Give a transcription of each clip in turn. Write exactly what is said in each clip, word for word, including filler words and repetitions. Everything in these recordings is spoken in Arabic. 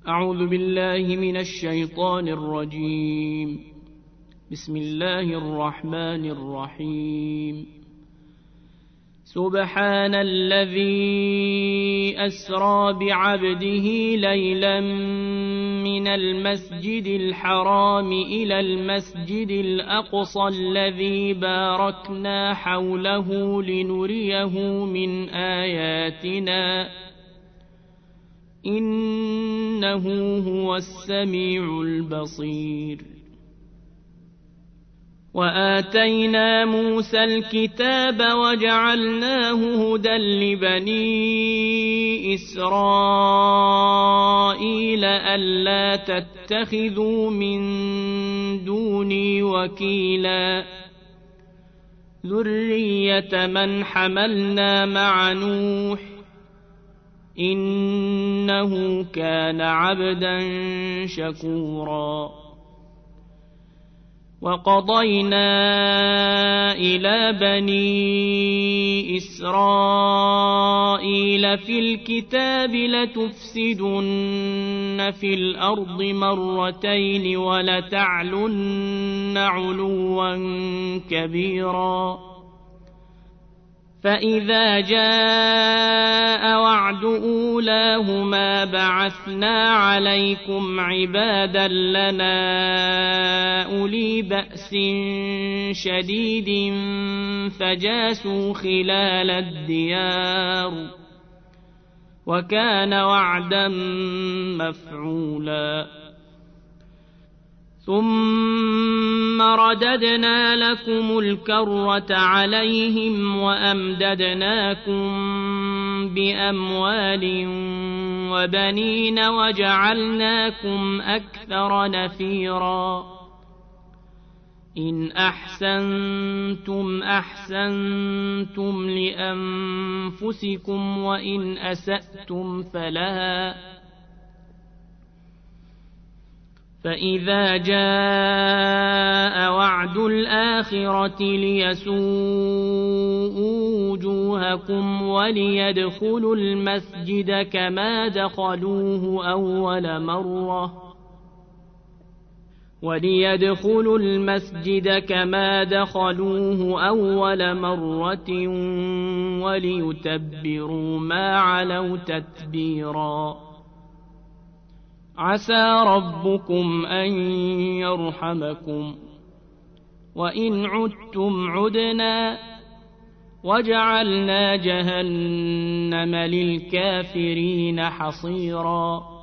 أعوذ بالله من الشيطان الرجيم. بسم الله الرحمن الرحيم. سبحان الذي أسرى بعبده ليلا من المسجد الحرام إلى المسجد الأقصى الذي باركنا حوله لنريه من آياتنا إنه هو السميع البصير. وآتينا موسى الكتاب وجعلناه هدى لبني إسرائيل ألا تتخذوا من دوني وكيلا ذرية من حملنا مع نوح إنه كان عبدا شكورا. وقضينا إلى بني إسرائيل في الكتاب لتفسدن في الأرض مرتين ولتعلن علوا كبيرا. فإذا جاء وعد أولاهما بعثنا عليكم عبادا لنا أولي بأس شديد فجاسوا خلال الديار وكان وعدا مفعولا. ثم رددنا لكم الكرة عليهم وأمددناكم بأموال وبنين وجعلناكم أكثر نفيرا. إن أحسنتم أحسنتم لأنفسكم وإن أسأتم فلها. فإذا جاء وعد الآخرة ليسوءوا وجوهكم وليدخلوا المسجد كما دخلوه أول مرة وليدخلوا المسجد كما دخلوه أول مرة وليتبروا ما علوا تتبيرا. عسى ربكم أن يرحمكم وإن عدتم عدنا وجعلنا جهنم للكافرين حصيرا.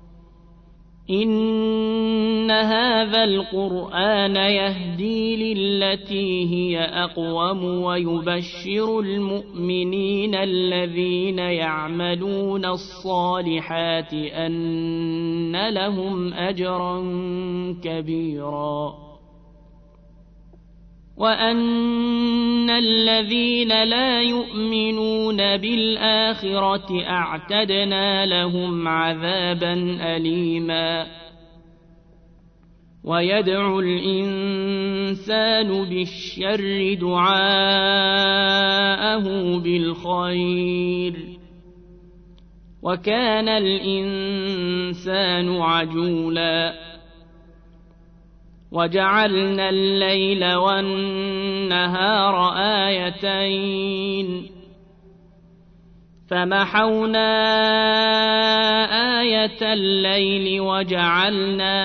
إن هذا القرآن يهدي للتي هي أقوم ويبشر المؤمنين الذين يعملون الصالحات أن لهم أجرا كبيرا. وأن الذين لا يؤمنون بالآخرة أعتدنا لهم عذابا أليما. ويدعو الإنسان بالشر دعاءه بالخير وكان الإنسان عجولا. وجعلنا الليل والنهار آيتين فمحونا آية الليل وجعلنا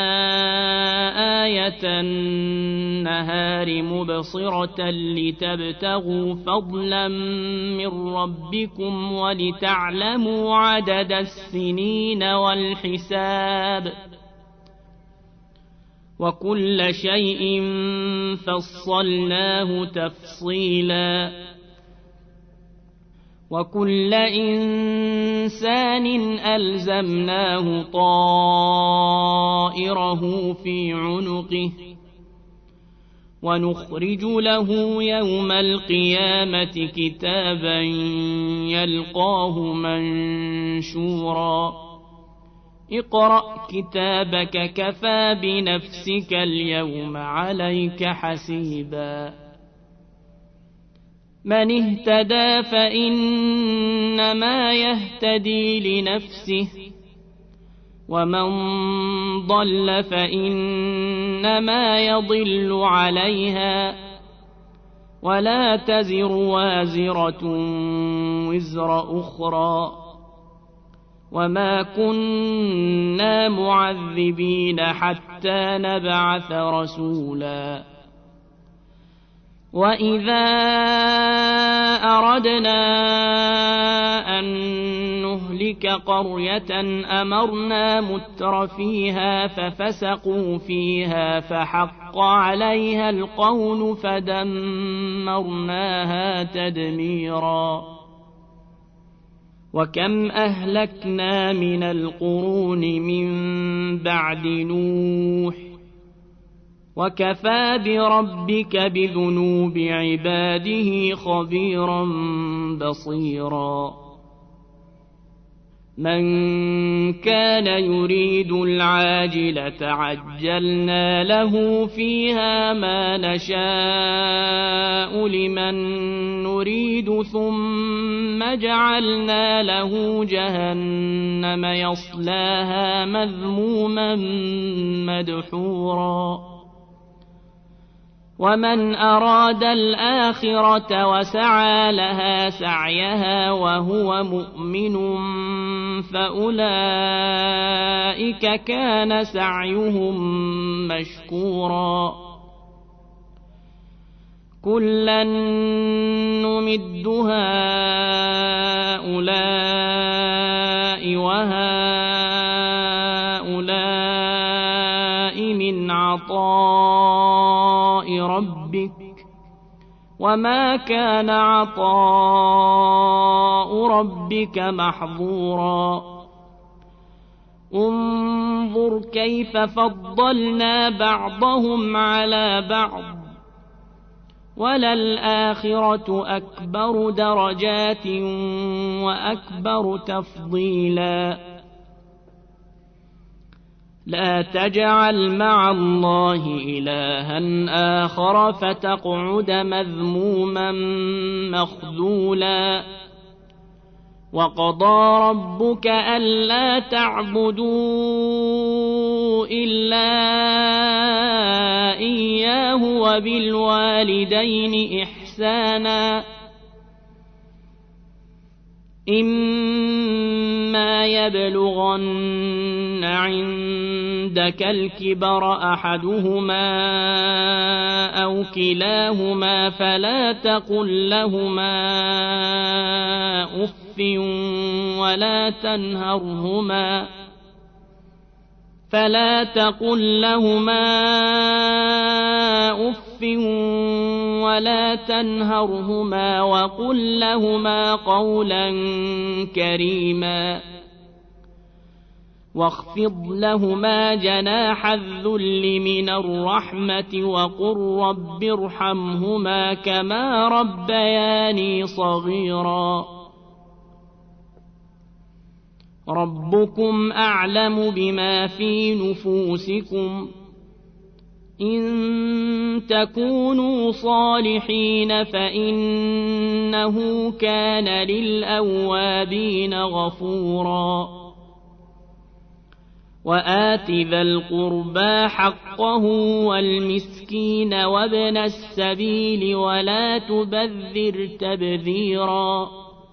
آية النهار مبصرة لتبتغوا فضلا من ربكم ولتعلموا عدد السنين والحساب وكل شيء فصلناه تفصيلا. وكل إنسان ألزمناه طائره في عنقه ونخرج له يوم القيامة كتابا يلقاه منشورا. اقرأ كتابك كفى بنفسك اليوم عليك حسيبا. من اهتدى فإنما يهتدي لنفسه ومن ضل فإنما يضل عليها ولا تزر وازرة وزر أخرى وما كنا معذبين حتى نبعث رسولا وإذا أردنا أن نهلك قرية أمرنا متر فيها ففسقوا فيها فحق عليها القول فدمرناها تدميرا وكم أهلكنا من القرون من بعد نوح وكفى بربك بذنوب عباده خبيرا بصيرا من كان يريد العاجلة عجلنا له فيها ما نشاء لمن نريد ثم جعلنا له جهنم يصلاها مذموما مدحورا ومن أراد الآخرة وسعى لها سعيها وهو مؤمن فأولئك كان سعيهم مشكورا كلا نمد هؤلاء وهؤلاء من عطاء ربك وما كان عطاء ربك محظورا انظر كيف فضلنا بعضهم على بعض وللآخرة أكبر درجات وأكبر تفضيلا لا تجعل مع الله إلها آخر فتقعد مذموما مخذولا وقضى ربك ألا تعبدوا إلا إياه وبالوالدين إحسانا إما يبلغن عندك الكبر أحدهما أو كلاهما فلا تقل لهما أف ولا تنهرهما فلا تقل لهما أف ولا تنهرهما وقل لهما قولا كريما واخفض لهما جناح الذل من الرحمة وقل رب ارحمهما كما ربياني صغيرا ربكم أعلم بما في نفوسكم إن تكونوا صالحين فإنه كان للأوابين غفورا وآت ذا القربى حقه والمسكين وابن السبيل ولا تبذر تبذيرا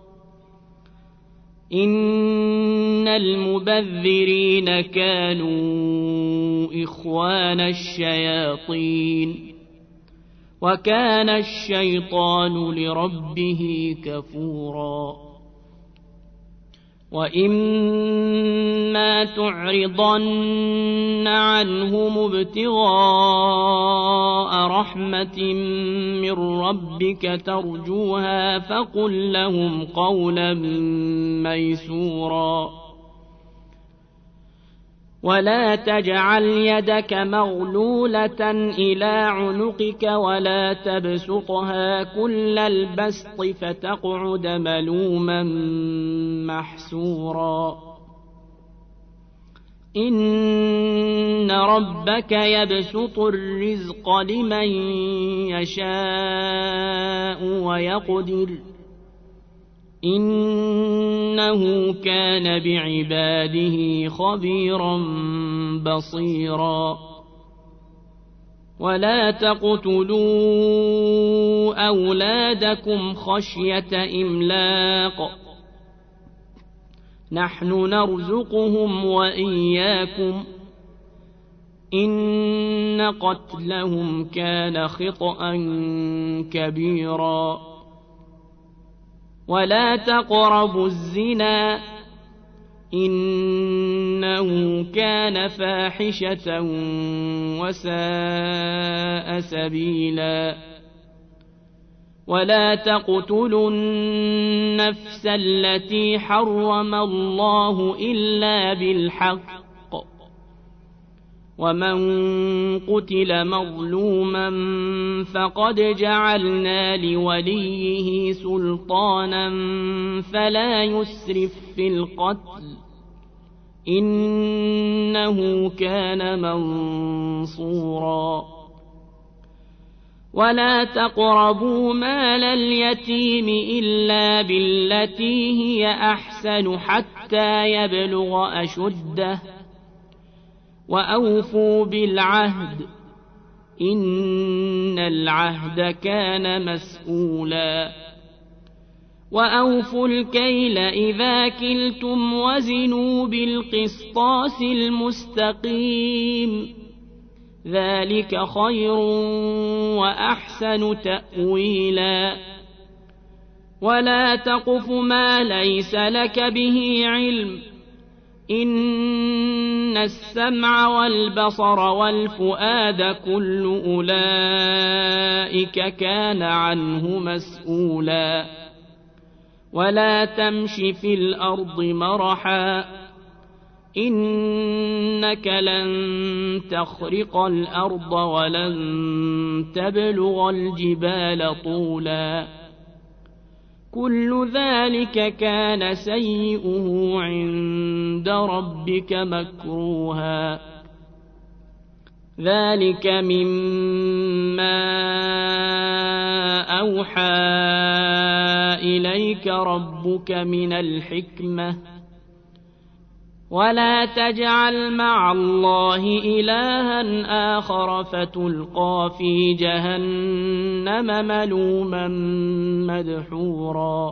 إن المبذرين كانوا إخوان الشياطين وكان الشيطان لربه كفورا وإما تعرضن عنهم ابتغاء رحمة من ربك ترجوها فقل لهم قولا ميسورا ولا تجعل يدك مغلولة إلى عنقك ولا تبسطها كل البسط فتقعد ملوما محسورا إن ربك يبسط الرزق لمن يشاء ويقدر إنه كان بعباده خبيرا بصيرا ولا تقتلوا أولادكم خشية إملاق نحن نرزقهم وإياكم إن قتلهم كان خطأ كبيرا ولا تقربوا الزنا إنه كان فاحشة وساء سبيلا ولا تقتلوا النفس التي حرم الله إلا بالحق ومن قتل مظلوما فقد جعلنا لوليه سلطانا فلا يسرف في القتل إنه كان منصورا ولا تقربوا مال اليتيم إلا بالتي هي أحسن حتى يبلغ أشده وأوفوا بالعهد إن العهد كان مسؤولا وأوفوا الكيل إذا كلتم وزنوا بالقسطاس المستقيم ذلك خير وأحسن تأويلا ولا تقف ما ليس لك به علم إن السمع والبصر والفؤاد كل أولئك كان عنه مسؤولا ولا تمش في الأرض مرحا إنك لن تخرق الأرض ولن تبلغ الجبال طولا كل ذلك كان سيئه عند ربك مكروها ذلك مما أوحى إليك ربك من الحكمة ولا تجعل مع الله إلها آخر فتلقى في جهنم ملوما مدحورا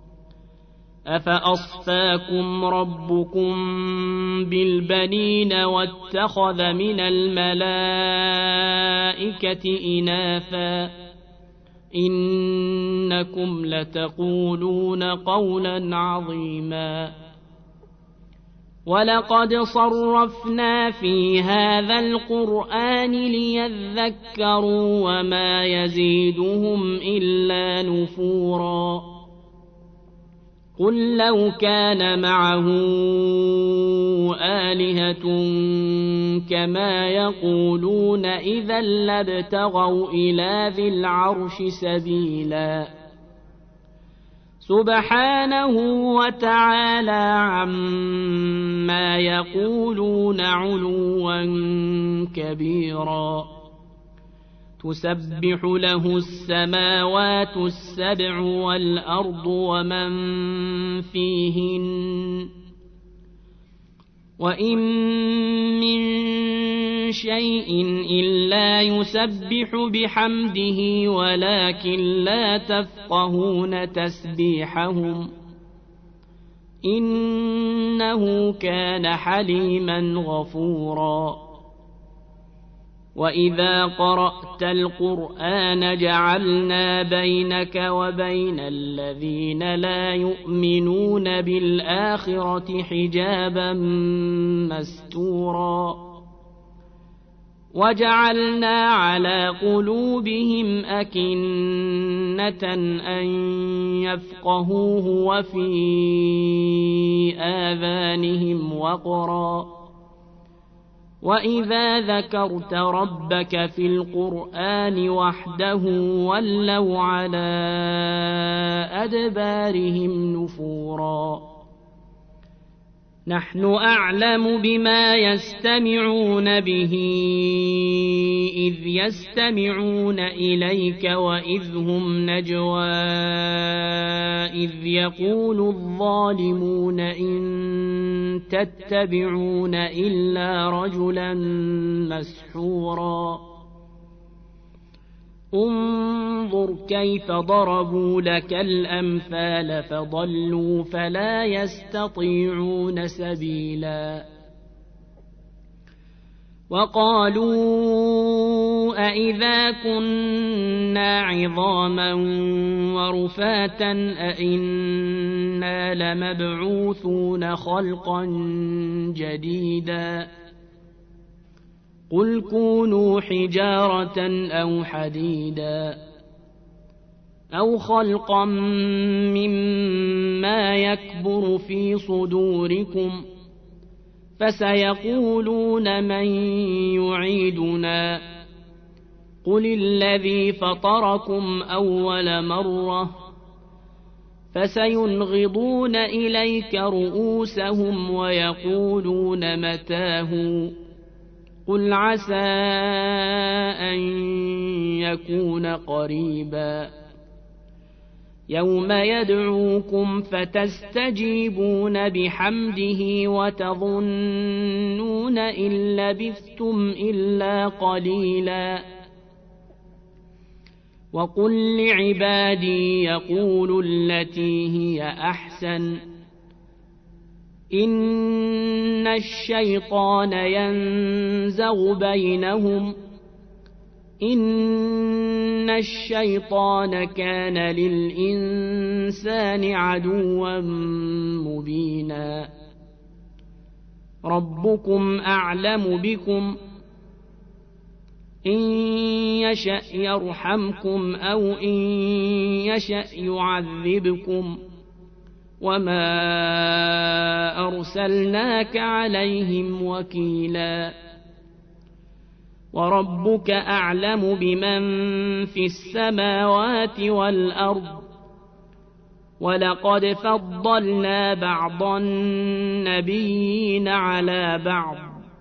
أفأصفاكم ربكم بالبنين واتخذ من الملائكة إناثا إنكم لتقولون قولا عظيما ولقد صرفنا في هذا القرآن ليذكروا وما يزيدهم إلا نفورا قل لو كان معه آلهة كما يقولون إذا لابتغوا إلى ذي العرش سبيلا سبحانه وتعالى عما يقولون علوا كبيرا تسبح له السماوات السبع والأرض ومن فيهن وإن من شيء إلا يسبح بحمده ولكن لا تفقهون تسبيحهم إنه كان حليما غفورا وإذا قرأت القرآن جعلنا بينك وبين الذين لا يؤمنون بالآخرة حجابا مستورا وجعلنا على قلوبهم أكنة أن يفقهوه وفي آذانهم وقرا وإذا ذكرت ربك في القرآن وحده ولوا على أدبارهم نفورا نحن أعلم بما يستمعون به إذ يستمعون إليك وإذ هم نجوى إذ يقول الظالمون إن تتبعون إلا رجلا مسحورا انظر كيف ضربوا لك الأمثال فضلوا فلا يستطيعون سبيلا وقالوا أئذا كنا عظاما ورفاتا أئنا لمبعوثون خلقا جديدا قل كونوا حجارة أو حديدا أو خلقا مما يكبر في صدوركم فسيقولون من يعيدنا قل الذي فطركم أول مرة فسينغضون إليك رؤوسهم ويقولون متاه قل عسى أن يكون قريبا يوم يدعوكم فتستجيبون بحمده وتظنون إن لبثتم إلا قليلا وقل لعبادي يقولوا التي هي أحسن إن الشيطان ينزغ بينهم إن الشيطان كان للإنسان عدوا مبينا ربكم أعلم بكم إن يشأ يرحمكم أو إن يشأ يعذبكم وما أرسلناك عليهم وكيلا وربك أعلم بمن في السماوات والأرض ولقد فضلنا بعض النبيين على بعض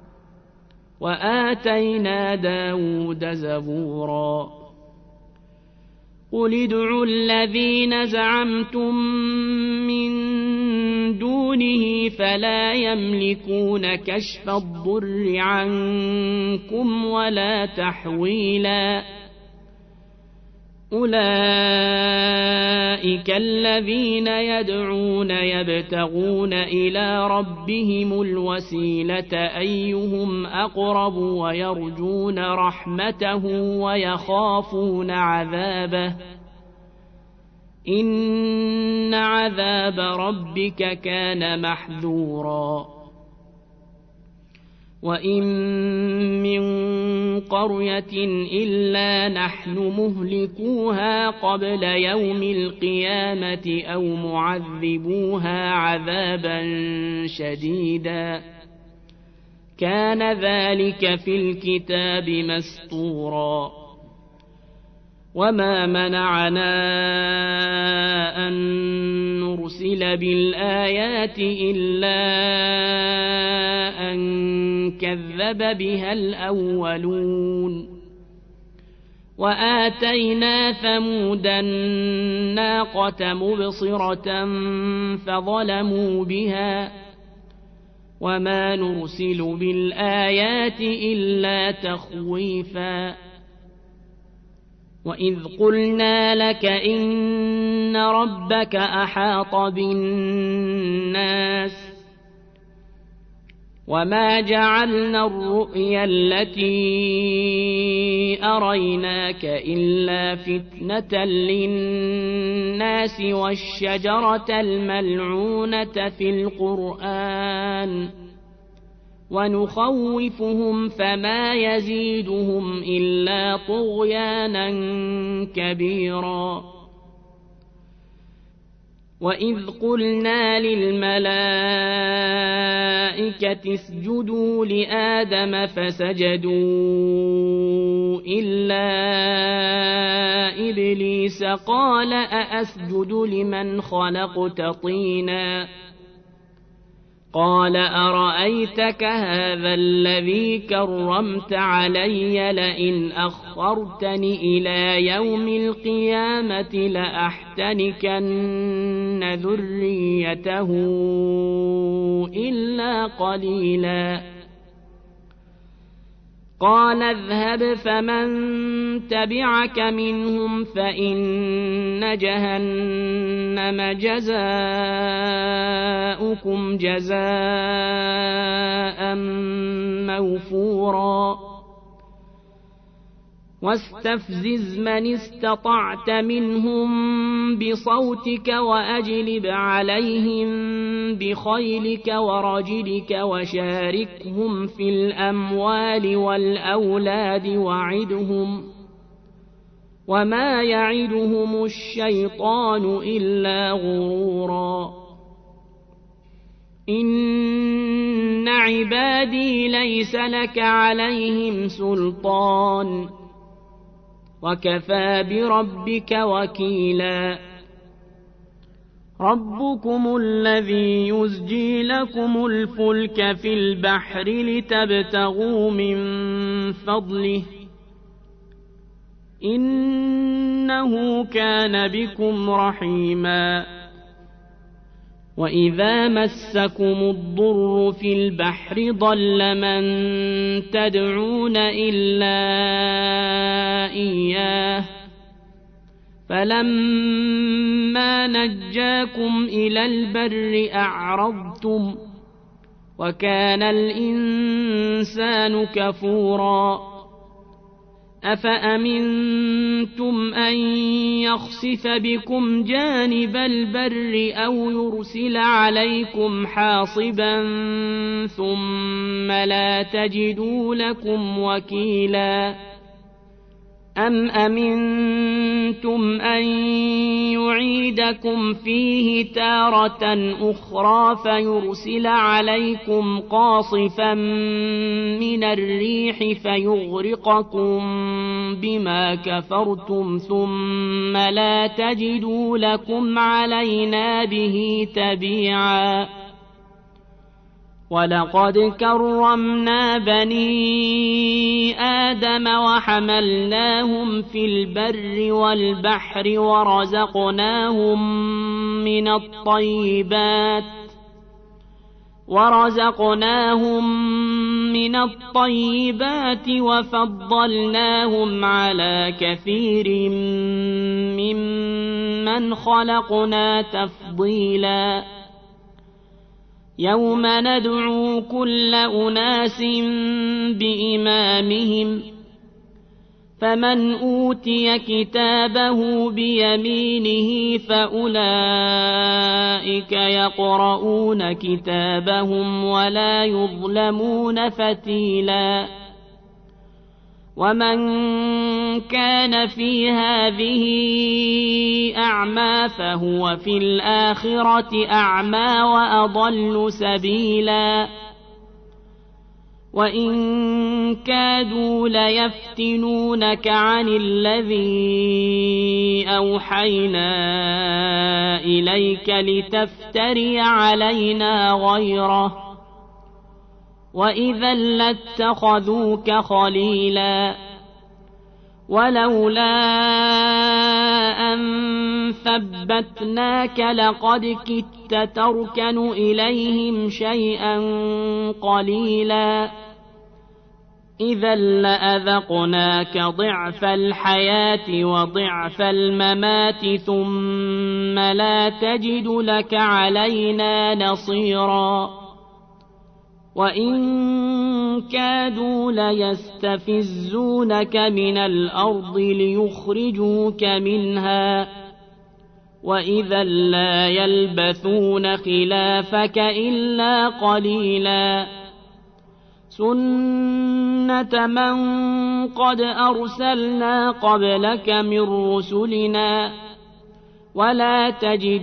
وآتينا داود زبورا قل ادعوا الذين زعمتم من دونه فلا يملكون كشف الضر عنكم ولا تحويلا أولئك الذين يدعون يبتغون إلى ربهم الوسيلة أيهم أقرب ويرجون رحمته ويخافون عذابه إن عذاب ربك كان محذورا وإن من قرية إلا نحن مهلكوها قبل يوم القيامة أو معذبوها عذابا شديدا كان ذلك في الكتاب مسطورا وما منعنا أن نرسل بالآيات إلا أن كذب بها الأولون وآتينا ثمود الناقة مبصرة فظلموا بها وما نرسل بالآيات إلا تخويفا وإذ قلنا لك إن ربك أحاط بالناس وما جعلنا الرؤيا التي أريناك إلا فتنة للناس والشجرة الملعونة في القرآن ونخوفهم فما يزيدهم إلا طغيانا كبيرا وإذ قلنا للملائكة اسجدوا لآدم فسجدوا إلا إبليس قال أأسجد لمن خلقت طينا قال أرأيتك هذا الذي كرمت علي لئن أخرتني إلى يوم القيامة لأحتنكن ذريته إلا قليلا قال اذهب فمن تبعك منهم فإن جهنم جزاؤكم جزاء موفورا واستفزز من استطعت منهم بصوتك وأجلب عليهم بخيلك ورجلك وشاركهم في الأموال والأولاد وعدهم وما يعدهم الشيطان إلا غرورا إن عبادي ليس لك عليهم سلطان وكفى بربك وكيلا ربكم الذي يزجي لكم الفلك في البحر لتبتغوا من فضله إنه كان بكم رحيما وإذا مسكم الضر في البحر ضل من تدعون إلا إياه فلما نجاكم إلى البر أعرضتم وكان الإنسان كفورا أفأمنتم أن يخسف بكم جانب البر أو يرسل عليكم حاصبا ثم لا تجدوا لكم وكيلا أم أمنتم أن يعيدكم فيه تارة أخرى فيرسل عليكم قاصفا من الريح فيغرقكم بما كفرتم ثم لا تجدوا لكم علينا به تبيعا ولقد كرمنا بني آدم وحملناهم في البر والبحر ورزقناهم من الطيبات ورزقناهم من الطيبات وفضلناهم على كثير ممن خلقنا تفضيلا يوم ندعو كل أناس بإمامهم فمن أوتي كتابه بيمينه فأولئك يقرؤون كتابهم ولا يظلمون فتيلا ومن كان في هذه أعمى فهو في الآخرة أعمى وأضل سبيلا وإن كادوا ليفتنونك عن الذي أوحينا إليك لتفتري علينا غيره وإذا لاتخذوك خليلا ولولا أن ثبتناك لقد كدت تركن إليهم شيئا قليلا إذا لأذقناك ضعف الحياة وضعف الممات ثم لا تجد لك علينا نصيرا وإن كادوا ليستفزونك من الأرض ليخرجوك منها وإذا لا يلبثون خلافك إلا قليلا سنة من قد أرسلنا قبلك من رسلنا ولا تجد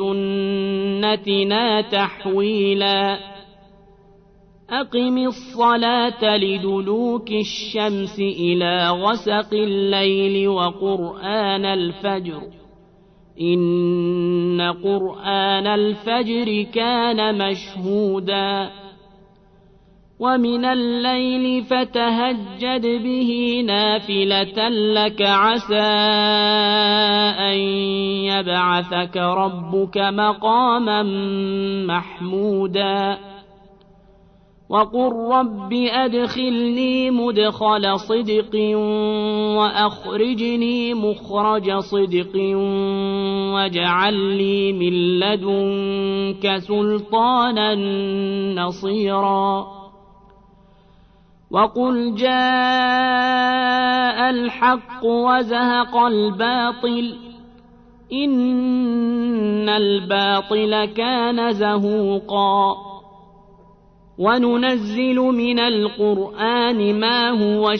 لسنتنا تحويلا أقم الصلاة لدلوك الشمس إلى غسق الليل وقرآن الفجر إن قرآن الفجر كان مشهودا ومن الليل فتهجد به نافلة لك عسى أن يبعثك ربك مقاما محمودا وقل رب أدخلني مدخل صدق وأخرجني مخرج صدق واجعل لي من لدنك سلطانا نصيرا وقل جاء الحق وزهق الباطل إن الباطل كان زهوقا وننزل من القرآن ما هو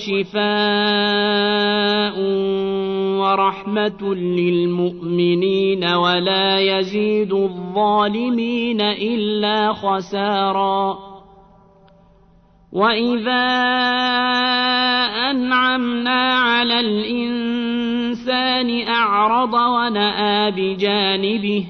شفاء ورحمة للمؤمنين ولا يزيد الظالمين إلا خسارا وإذا أنعمنا على الإنسان أعرض ونأى بجانبه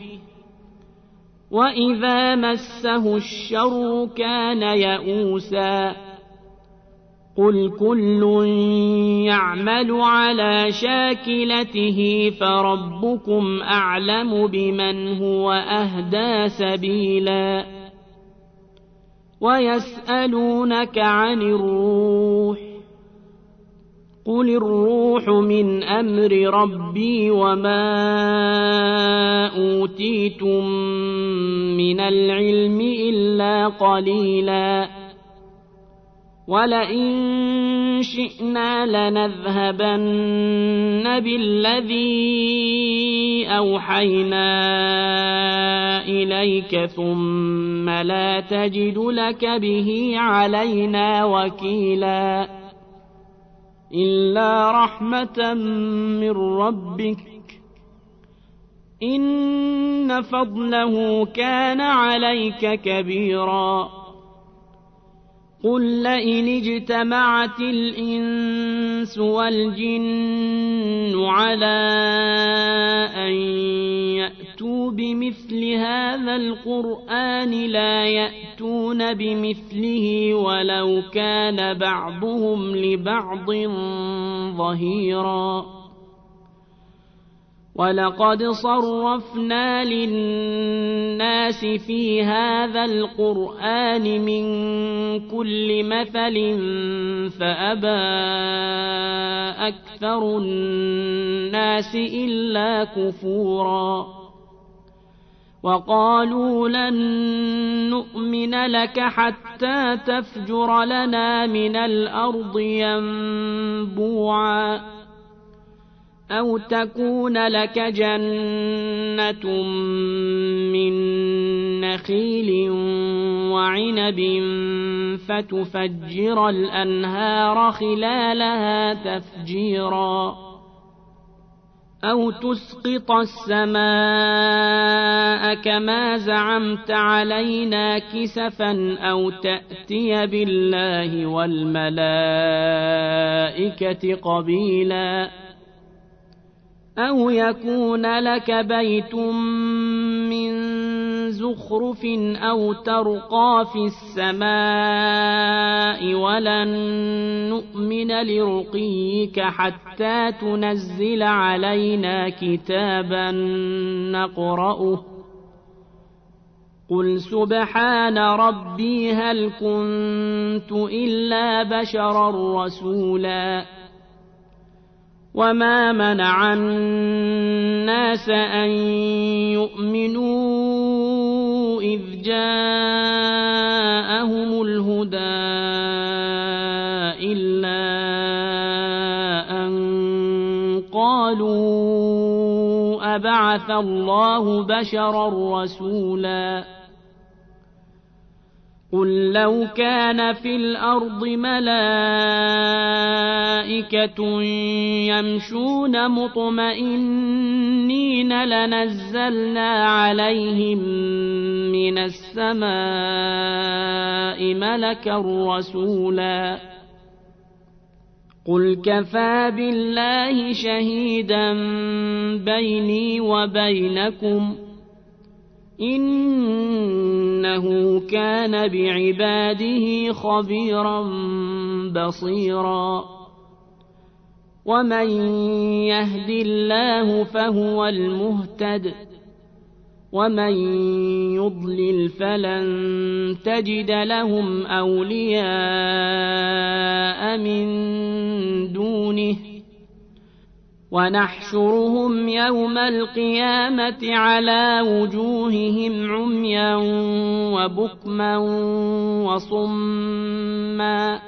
وإذا مسه الشر كان يئوسا قل كل يعمل على شاكلته فربكم أعلم بمن هو أهدى سبيلا ويسألونك عن الروح قل الروح من أمر ربي وما أوتيتم من العلم إلا قليلا ولئن شئنا لنذهبن بالذي أوحينا إليك ثم لا تجد لك به علينا وكيلا إلا رحمة من ربك إن فضله كان عليك كبيرا قل لئن اجتمعت الإنس والجن على أن يأتوا بمثل هذا القرآن لا يأتون بمثله ولو كان بعضهم لبعض ظهيرا ولقد صرفنا للناس في هذا القرآن من كل مثل فأبى أكثر الناس إلا كفورا وقالوا لن نؤمن لك حتى تفجر لنا من الأرض ينبوعا أو تكون لك جنة من نخيل وعنب فتفجر الأنهار خلالها تفجيرا أو تسقط السماء كما زعمت علينا كسفا أو تأتي بالله والملائكة قبيلا أو يكون لك بيت من زخرف أو ترقى في السماء ولن نؤمن لرقيك حتى تنزل علينا كتابا نقرأه قل سبحان ربي هل كنت إلا بشرا رسولا وما منع الناس أن يؤمنوا إذ جاءهم الهدى إلا أن قالوا أبعث الله بشرا رسولا قل لو كان في الأرض ملائكة يمشون مطمئنين لنزلنا عليهم من السماء ملكا رسولا قل كفى بالله شهيدا بيني وبينكم إنه كان بعباده خبيرا بصيرا ومن يهد الله فهو المهتد ومن يضلل فلن تجد لهم أولياء من دونه ونحشرهم يوم القيامة على وجوههم عميا وبكما وصما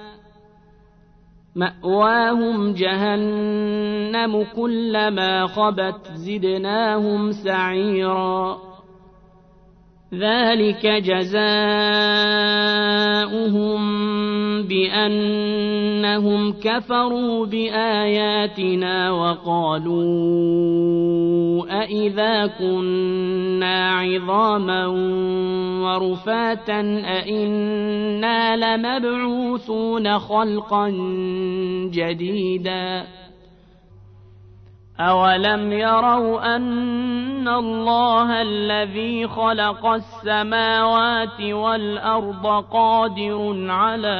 مأواهم جهنم كلما خبت زدناهم سعيرا ذلك جزاؤهم بأنهم كفروا بآياتنا وقالوا أإذا كنا عظاما ورفاتا أإنا لمبعوثون خلقا جديدا أولم يروا أن الله الذي خلق السماوات والأرض قادر على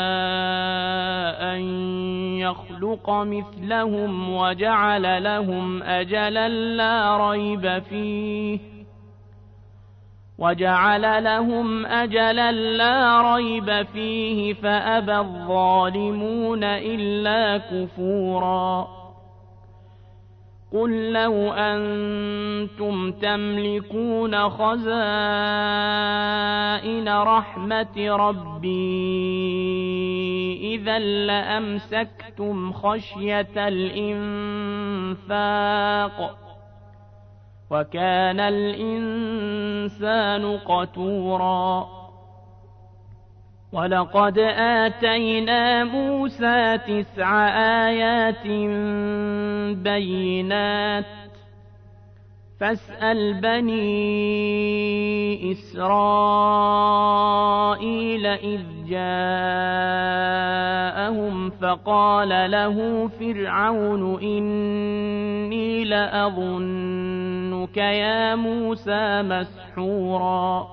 أن يخلق مثلهم وجعل لهم أجلا لا ريب فيه وجعل لهم أجلا لا ريب فيه فأبى الظالمون إلا كفورا قل لو أنتم تملكون خزائن رحمة ربي إذا لأمسكتم خشية الإنفاق وكان الإنسان قتورا ولقد آتينا موسى تسع آيات بينات فاسأل بني إسرائيل إذ جاءهم فقال له فرعون إني لأظنك يا موسى مسحورا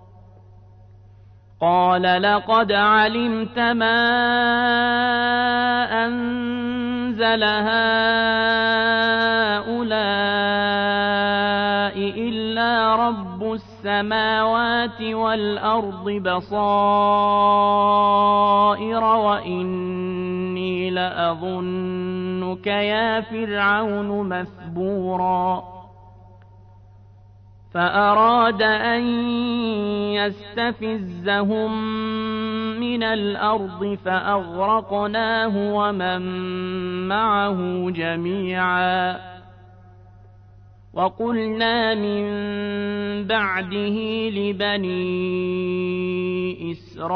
قال لقد علمت ما أنزل هؤلاء إلا رب السماوات والأرض بصائر وإني لأظنك يا فرعون مثبورا فأراد أن يستفزهم من الأرض فأغرقناه ومن معه جميعا وقلنا من بعده لبني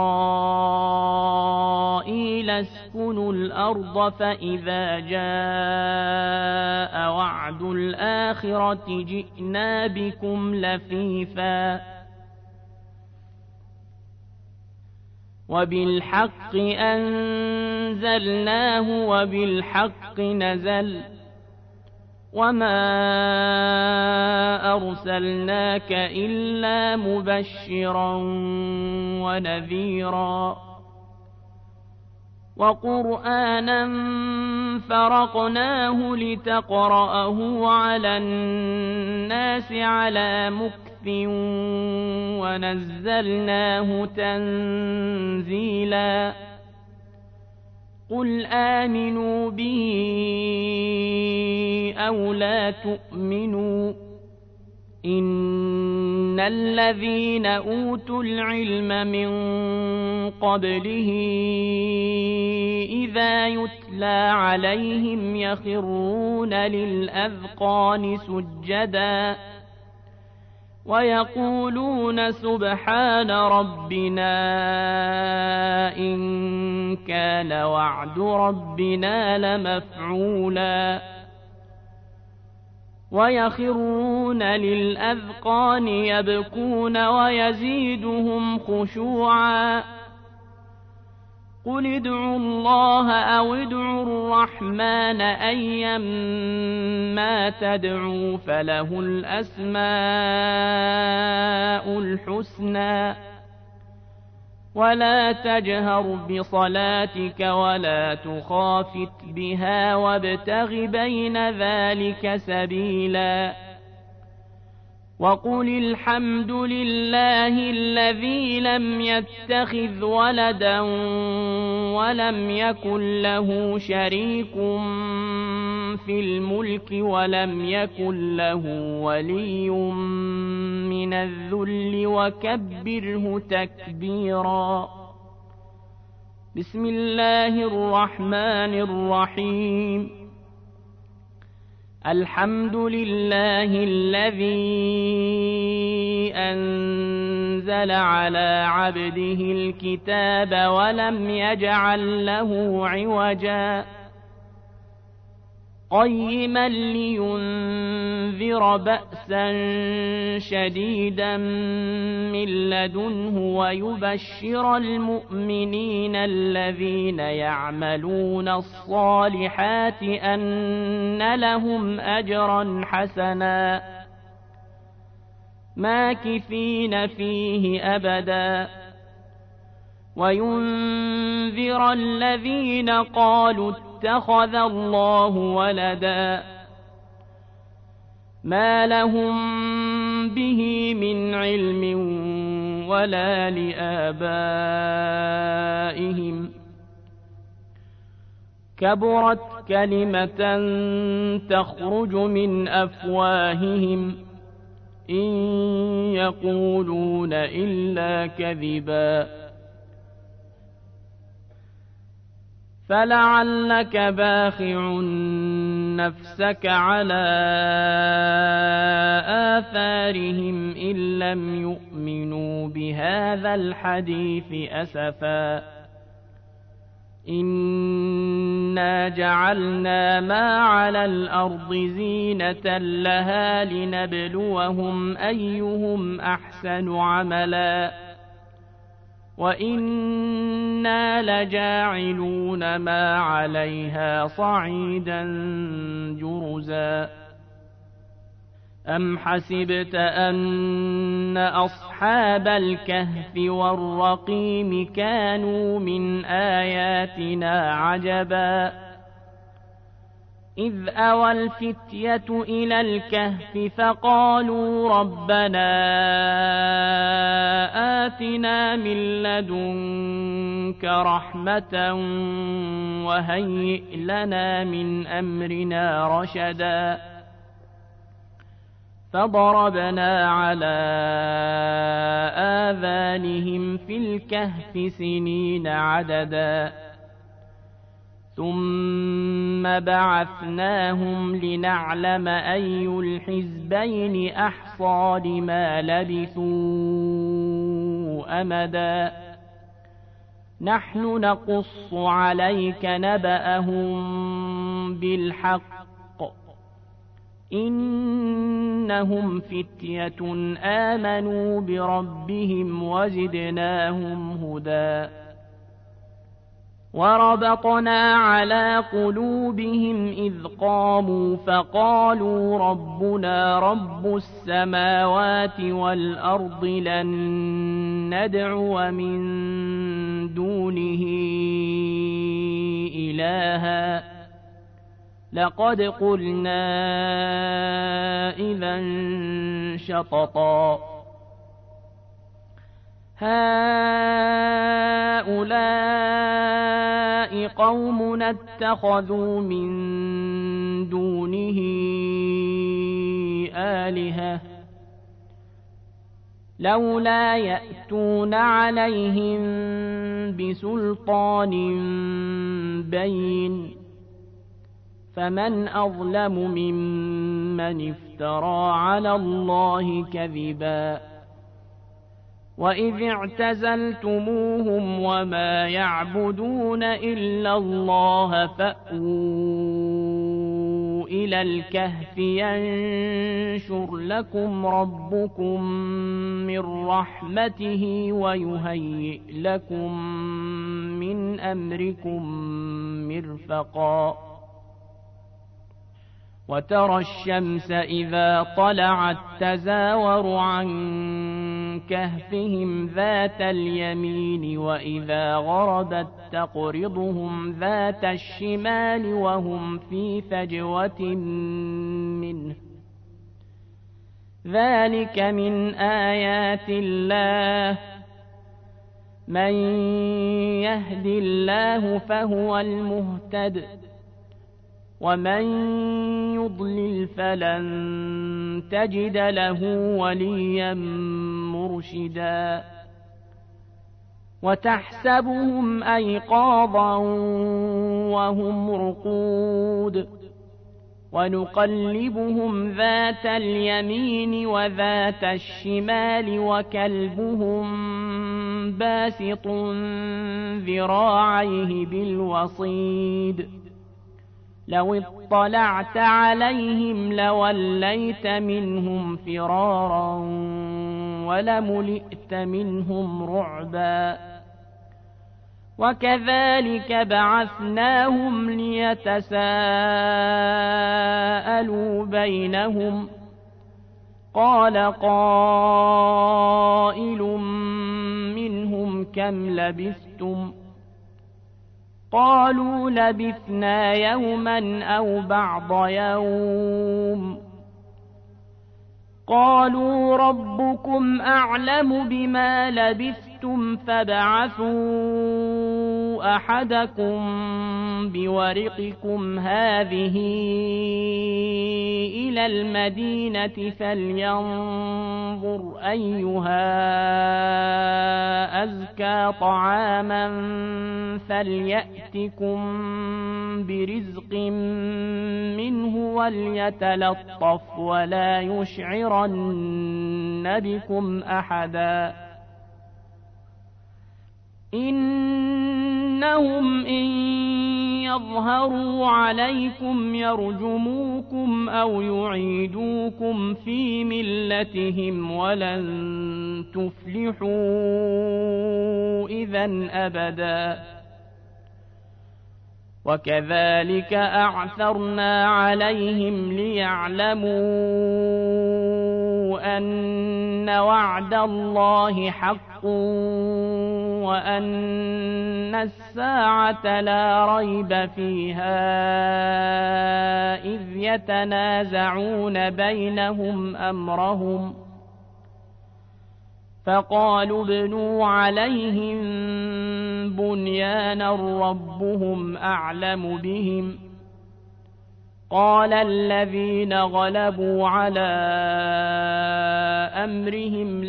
إسرائيل اسكنوا الأرض فإذا جاء وعد الآخرة جئنا بكم لفيفا وبالحق أنزلناه وبالحق نزل وما أرسلناك إلا مبشرا ونذيرا وقرآنا فرقناه لتقرأه على الناس على مكث ونزلناه تنزيلا قل آمنوا به أو لا تؤمنوا إن الذين أوتوا العلم من قبله إذا يتلى عليهم يخرون للأذقان سجدا ويقولون سبحان ربنا إن كان وعد ربنا لمفعولا ويخرون للأذقان يبكون ويزيدهم خشوعا قل ادعوا الله أو ادعوا الرحمن أيما تدعوا فله الأسماء الحسنى ولا تجهر بصلاتك ولا تخافت بها وابتغ بين ذلك سبيلا وقل الحمد لله الذي لم يتخذ ولدا ولم يكن له شريك في الملك ولم يكن له ولي من الذل وكبره تكبيرا. بسم الله الرحمن الرحيم. الحمد لله الذي أنزل على عبده الكتاب ولم يجعل له عوجا قيما لينذر بأسا شديدا من لدنه ويبشر المؤمنين الذين يعملون الصالحات أن لهم أجرا حسنا ماكثين فيه أبدا وينذر الذين قالوا اتخذ الله ولدا ما لهم به من علم ولا لآبائهم كبرت كلمة تخرج من أفواههم إن يقولون إلا كذبا فلعلك باخع نفسك على آثارهم إن لم يؤمنوا بهذا الحديث أسفا إنا جعلنا ما على الأرض زينة لها لنبلوهم أيهم أحسن عملا وإنا لجاعلون ما عليها صعيدا جرزا أم حسبت أن أصحاب الكهف والرقيم كانوا من آياتنا عجبا إذ أوى الفتية إلى الكهف فقالوا ربنا آتنا من لدنك رحمة وهيئ لنا من أمرنا رشدا فضربنا على آذانهم في الكهف سنين عددا ثم بعثناهم لنعلم أي الحزبين أحصى لما لبثوا أمدا نحن نقص عليك نبأهم بالحق إنهم فتية آمنوا بربهم وزدناهم هدى وربطنا على قلوبهم إذ قاموا فقالوا ربنا رب السماوات والأرض لن ندعو من دونه إلها لقد قلنا إذا شططا هؤلاء قوم اتخذوا من دونه آلهة لولا يأتون عليهم بسلطان بين فمن أظلم ممن افترى على الله كذبا وإذ اعتزلتموهم وما يعبدون إلا الله فأووا إلى الكهف ينشر لكم ربكم من رحمته ويهيئ لكم من أمركم مرفقا وترى الشمس إذا طلعت تزاور عن كهفهم ذات اليمين وإذا غربت تقرضهم ذات الشمال وهم في فجوة منه ذلك من آيات الله من يهد الله فهو المهتد ومن يضلل فلن تجد له وليا مرشدا وتحسبهم أيقاظا وهم رقود ونقلبهم ذات اليمين وذات الشمال وكلبهم باسط ذراعيه بالوصيد لو اطلعت عليهم لوليت منهم فرارا ولملئت منهم رعبا وكذلك بعثناهم ليتساءلوا بينهم قال قائل منهم كم لبثتم قالوا لبثنا يوما أو بعض يوم قالوا ربكم أعلم بما لبثتم فابعثوا أحدكم بورقكم هذه إلى المدينة فلينظر أيها أزكى طعاما فليأتكم برزق منه وليتلطف ولا يشعرن بكم أحدا إنهم إن يظهروا عليكم يرجموكم أو يعيدوكم في ملتهم ولن تفلحوا إذا أبدا وكذلك أعثرنا عليهم ليعلموا أن وعد الله حق وأن الساعة لا ريب فيها إذ يتنازعون بينهم أمرهم فقالوا ابنوا عليهم بنيانا ربهم أعلم بهم قال الذين غلبوا على أمرهم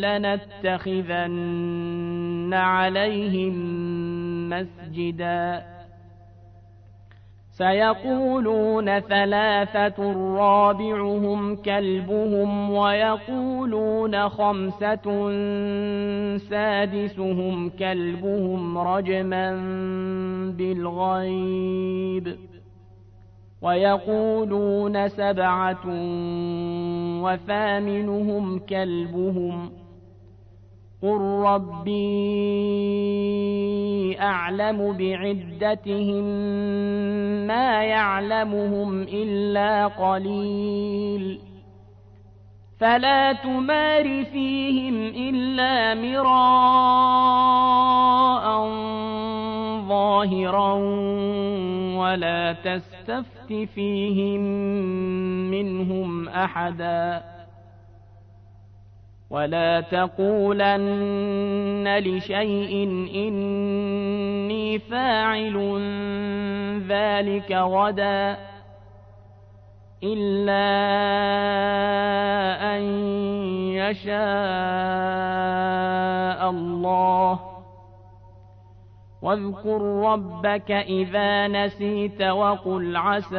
لنتخذن عليهم مسجدا سيقولون ثلاثة رابعهم كلبهم ويقولون خمسة سادسهم كلبهم رجما بالغيب ويقولون سبعة وثامنهم كلبهم قل ربي أعلم بعدتهم ما يعلمهم إلا قليل فلا تمار فيهم إلا مراء ظاهرا ولا تستفت فيهم منهم أحدا ولا تقولن لشيء إني فاعل ذلك غدا إلا أن يشاء الله واذكر ربك إذا نسيت وقل عسى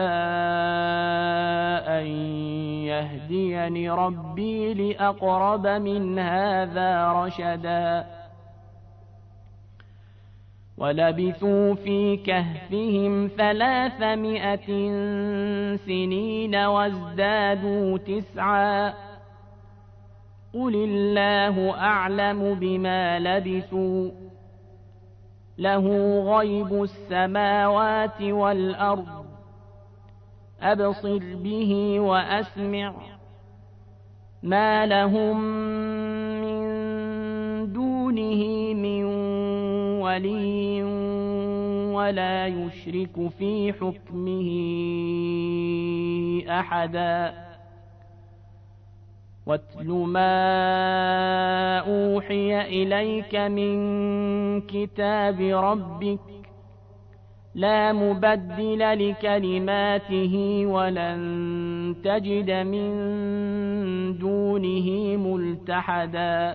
أن يهديني ربي لأقرب من هذا رشدا ولبثوا في كهفهم ثلاثمائة سنين وازدادوا تسعا قل الله أعلم بما لبثوا له غيب السماوات والأرض أبصر به وأسمع ما لهم من دونه من ولي ولا يشرك في حكمه أحدا واتل ما أوحي إليك من كتاب ربك لا مبدل لكلماته ولن تجد من دونه ملتحدا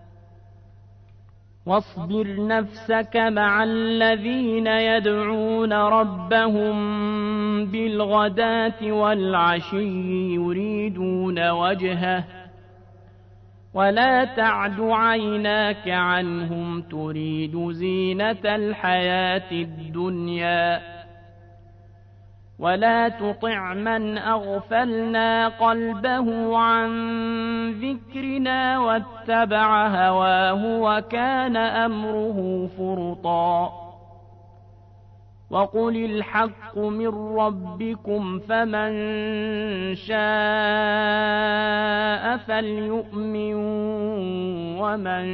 واصبر نفسك مع الذين يدعون ربهم بالغداة والعشي يريدون وجهه ولا تعد عيناك عنهم تريد زينة الحياة الدنيا ولا تطع من أغفلنا قلبه عن ذكرنا واتبع هواه وكان أمره فرطا وقل الحق من ربكم فمن شاء فليؤمن ومن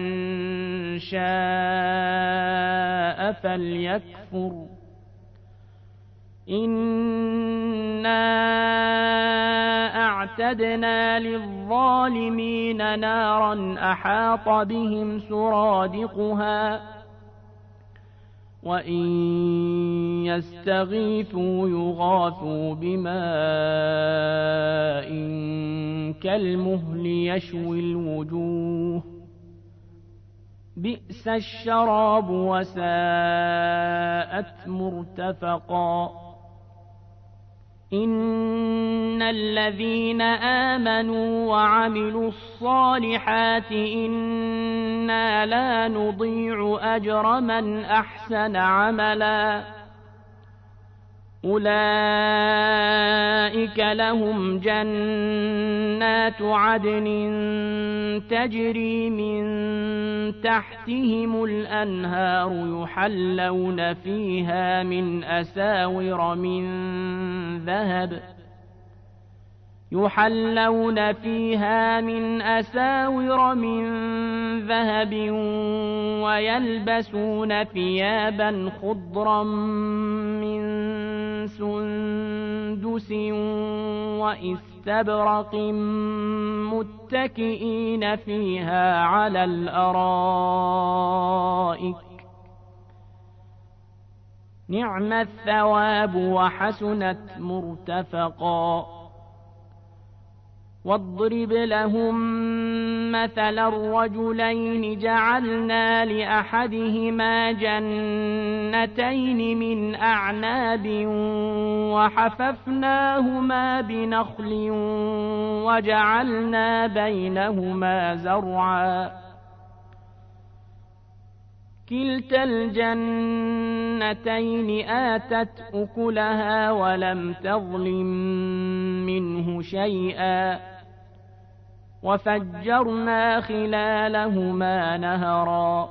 شاء فليكفر إنا أعتدنا للظالمين نارا أحاط بهم سرادقها وإن يستغيثوا يغاثوا بماء كالمهل يشوي الوجوه بئس الشراب وساءت مرتفقا إن الذين آمنوا وعملوا الصالحات إنا لا نضيع أجر من أحسن عملا أولئك لهم جنات عدن تجري من تحتهم الأنهار يحلون فيها من أساور من ذهب يحلون فيها من أساور من ذهب ويلبسون ثيابا خضرا من سندس واستبرق متكئين فيها على الأرائك نعم الثواب وحسنت مرتفقا واضرب لهم مثل الرجلين جعلنا لأحدهما جنتين من أعناب وحففناهما بنخل وجعلنا بينهما زرعا كلتا الجنتين آتت أكلها ولم تظلم منه شيئا وفجرنا خلالهما نهرا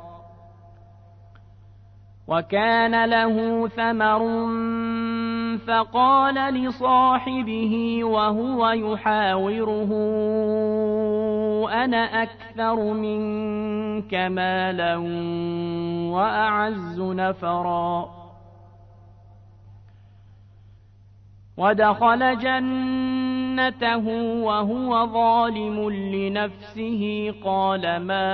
وكان له ثمر فقال لصاحبه وهو يحاوره أنا أكثر منك مالا وأعز نفرا ودخل جنته وهو ظالم لنفسه قال ما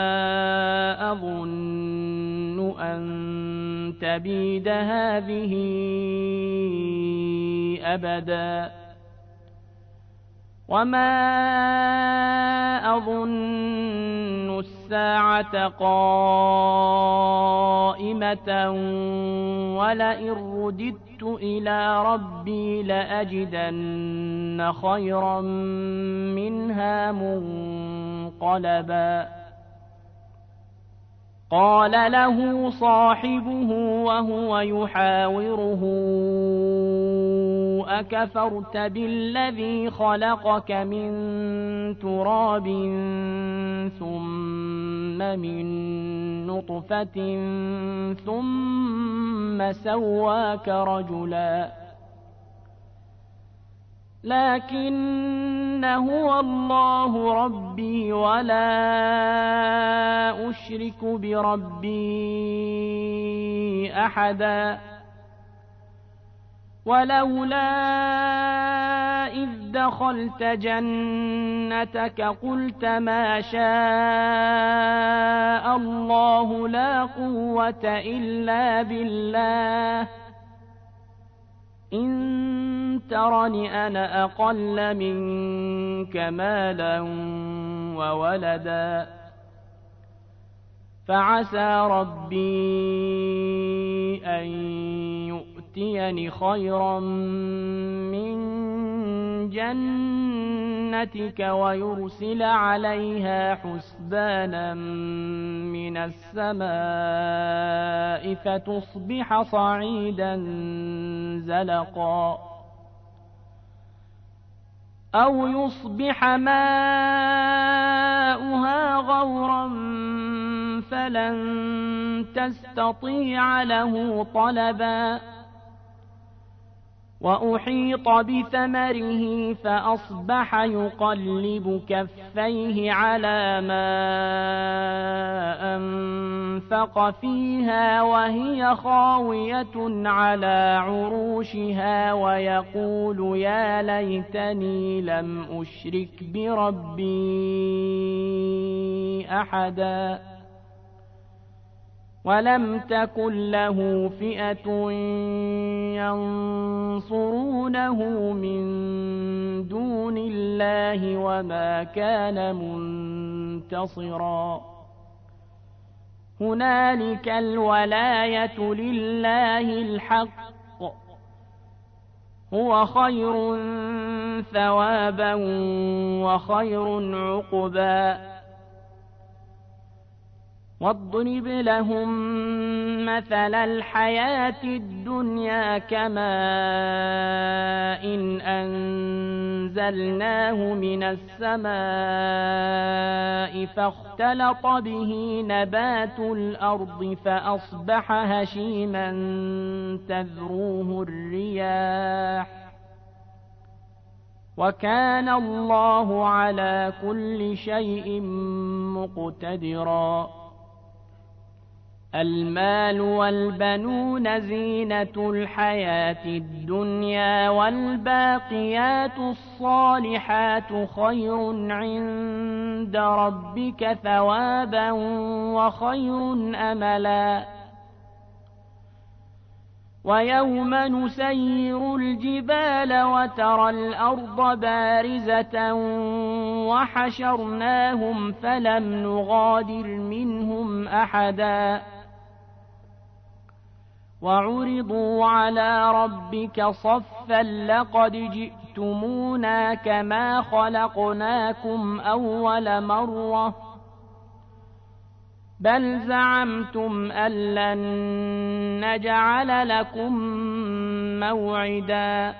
أظن أن تبيد هذه أبدا وما أظن الساعة قائمة ولئن رددت إلى ربي لأجدن خيرا منها منقلبا قال له صاحبه وهو يحاوره أكفرت بالذي خلقك من تراب ثم من نطفة ثم سواك رجلا لكن هو الله ربي ولا أشرك بربي أحدا ولولا إذ دخلت جنتك قلت ما شاء الله لا قوة إلا بالله إن ترني أنا أقل منك مالا وولدا فعسى ربي أن يؤتيني خيرا من جنتك ويرسل عليها حسبانا من السماء فتصبح صعيدا زلقا أو يصبح ماؤها غورا فلن تستطيع له طلبا وأحيط بثمره فأصبح يقلب كفيه على ما أنفق فيها وهي خاوية على عروشها ويقول يا ليتني لم أشرك بربي أحدا ولم تكن له فئة ينصرونه من دون الله وما كان منتصرا هنالك الولاية لله الحق هو خير ثوابا وخير عقبا واضرب لهم مثل الحياة الدنيا كماء إن أنزلناه من السماء فاختلط به نبات الأرض فأصبح هشيما تذروه الرياح وكان الله على كل شيء مقتدرا المال والبنون زينة الحياة الدنيا والباقيات الصالحات خير عند ربك ثوابا وخير أملا ويوم نسير الجبال وترى الأرض بارزة وحشرناهم فلم نغادر منهم أحدا وعرضوا على ربك صفا لقد جئتمونا كما خلقناكم أول مرة بل زعمتم أن لن نجعل لكم موعدا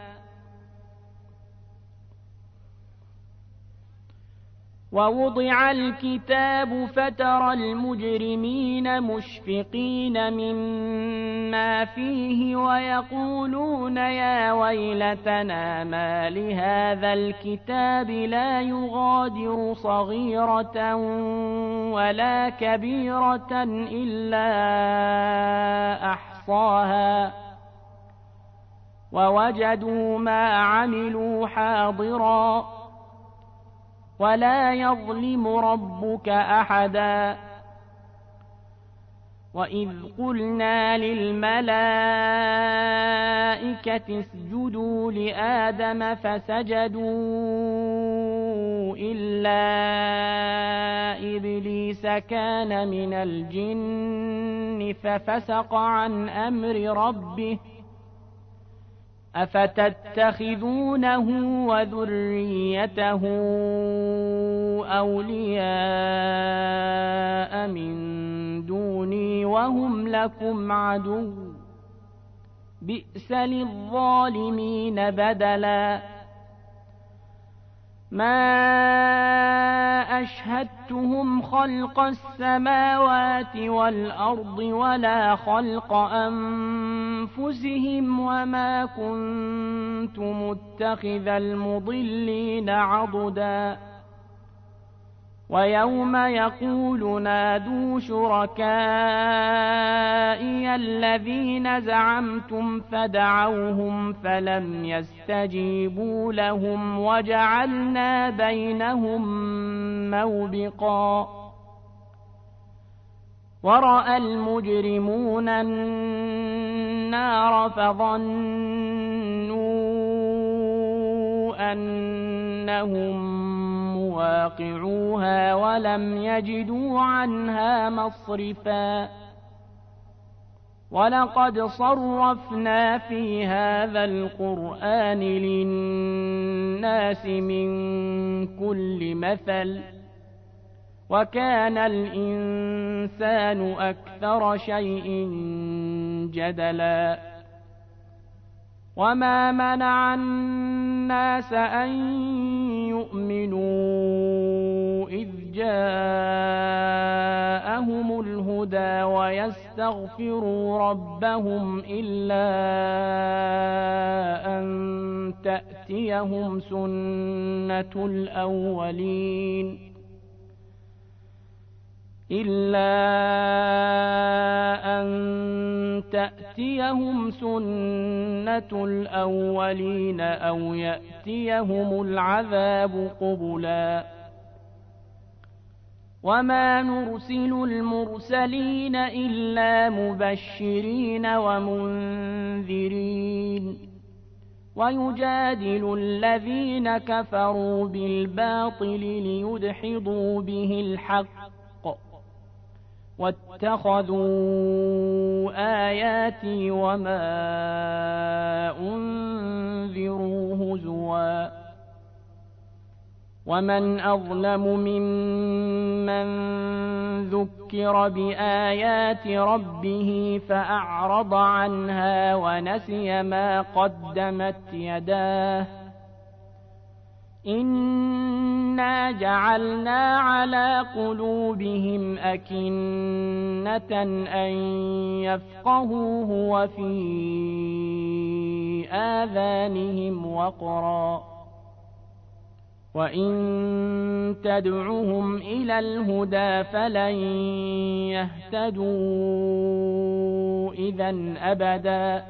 ووضع الكتاب فترى المجرمين مشفقين مما فيه ويقولون يا ويلتنا ما لهذا الكتاب لا يغادر صغيرة ولا كبيرة إلا أحصاها ووجدوا ما عملوا حاضرا ولا يظلم ربك أحدا وإذ قلنا للملائكة اسجدوا لآدم فسجدوا إلا إبليس كان من الجن ففسق عن أمر ربه أفتتخذونه وذريته أولياء من دون وهم لكم عدو بئس للظالمين بدلا ما أشهدتهم خلق السماوات والأرض ولا خلق أنفسهم وما كنت متخذ المضلين عضدا ويوم يقول نادوا شركائي الذين زعمتم فدعوهم فلم يستجيبوا لهم وجعلنا بينهم موبقا ورأى المجرمون النار فظنوا أنهم مواقعوها ولم يجدوا عنها مصرفا ولقد صرفنا في هذا القرآن للناس من كل مثل وكان الإنسان أكثر شيء جدلا وما منع الناس أن يؤمنوا إذ جاءهم الهدى ويستغفروا ربهم إلا أن تأتيهم سنة الأولين إلا أن تأتيهم سنة الأولين أو يأتيهم العذاب قبلا وما نرسل المرسلين إلا مبشرين ومنذرين ويجادل الذين كفروا بالباطل ليدحضوا به الحق واتخذوا آياتي وما أنذروا هزوا ومن أظلم ممن ذكر بآيات ربه فأعرض عنها ونسي ما قدمت يداه إنا جعلنا على قلوبهم أكنة أن يفقهوه وفي آذانهم وقرا وإن تدعهم إلى الهدى فلن يهتدوا إذا أبدا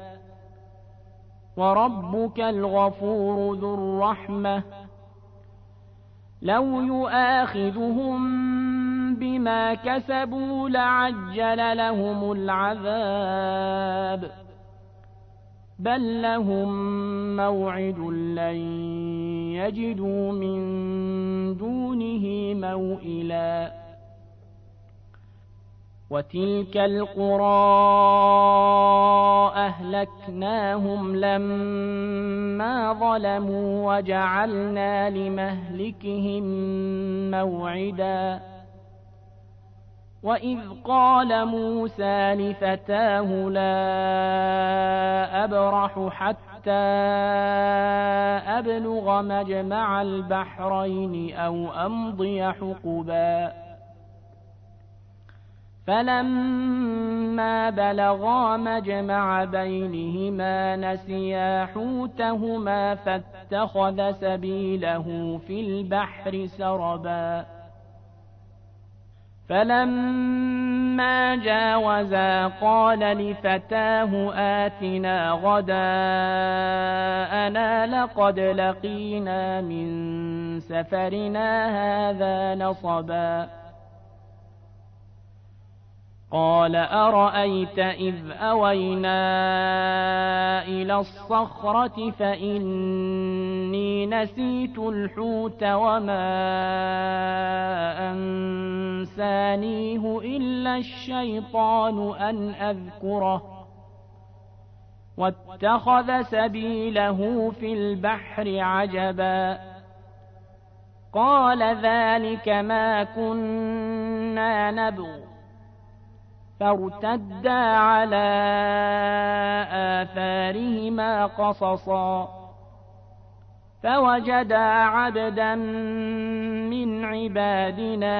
وربك الغفور ذو الرحمة لو يؤاخذهم بما كسبوا لعجل لهم العذاب بل لهم موعد لن يجدوا من دونه موئلا وتلك القرى أهلكناهم لما ظلموا وجعلنا لمهلكهم موعدا وإذ قال موسى لفتاه لا أبرح حتى أبلغ مجمع البحرين أو أمضي حقبا فلما بلغا مجمع بينهما نسيا حوتهما فاتخذ سبيله في البحر سربا فلما جاوزا قال لفتاه آتنا غداءنا لقد لقينا من سفرنا هذا نصبا قال أرأيت إذ أوينا إلى الصخرة فإني نسيت الحوت وما أنسانيه إلا الشيطان أن أذكره واتخذ سبيله في البحر عجبا قال ذلك ما كنا نبغ فارتدا على آثارهما قصصا فوجدا عبدا من عبادنا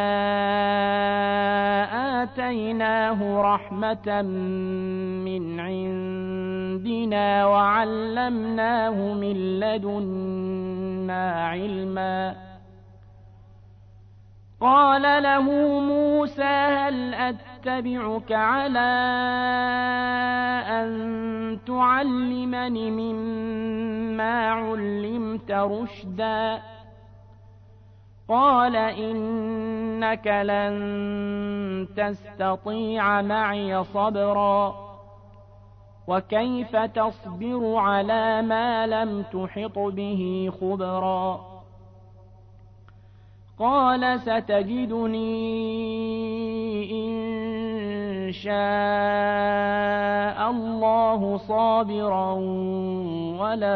آتيناه رحمة من عندنا وعلمناه من لدنا علما قال له موسى هل أتبعك على أن تعلمني مما علمت رشدا قال إنك لن تستطيع معي صبرا وكيف تصبر على ما لم تحط به خبرا قال ستجدني إن شاء الله صابرا ولا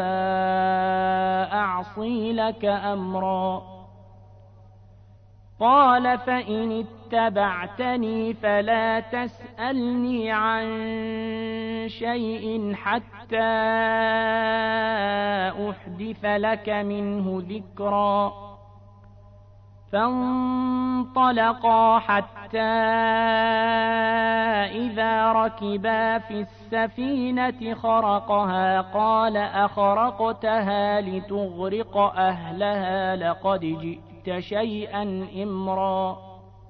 أعصي لك أمرا قال فإن اتبعتني فلا تسألني عن شيء حتى أحدث لك منه ذكرا فانطلقا حتى إذا ركبا في السفينة خرقها قال أخرقتها لتغرق أهلها لقد جئت شيئا إمرا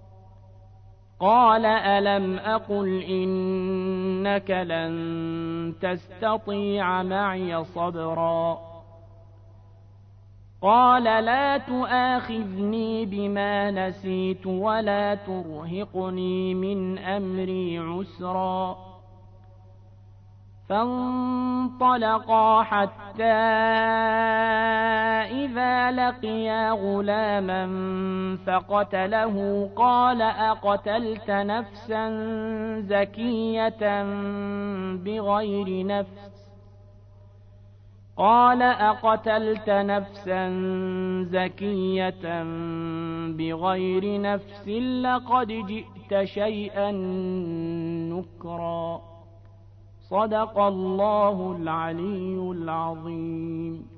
قال ألم أقل إنك لن تستطيع معي صبرا قال لا تؤاخذني بما نسيت ولا ترهقني من أمري عسرا فانطلقا حتى إذا لقيا غلاما فقتله قال أقتلت نفسا زكية بغير نفس قال أقتلت نفسا زكية بغير نفس لقد جئت شيئا نكرا صدق الله العلي العظيم.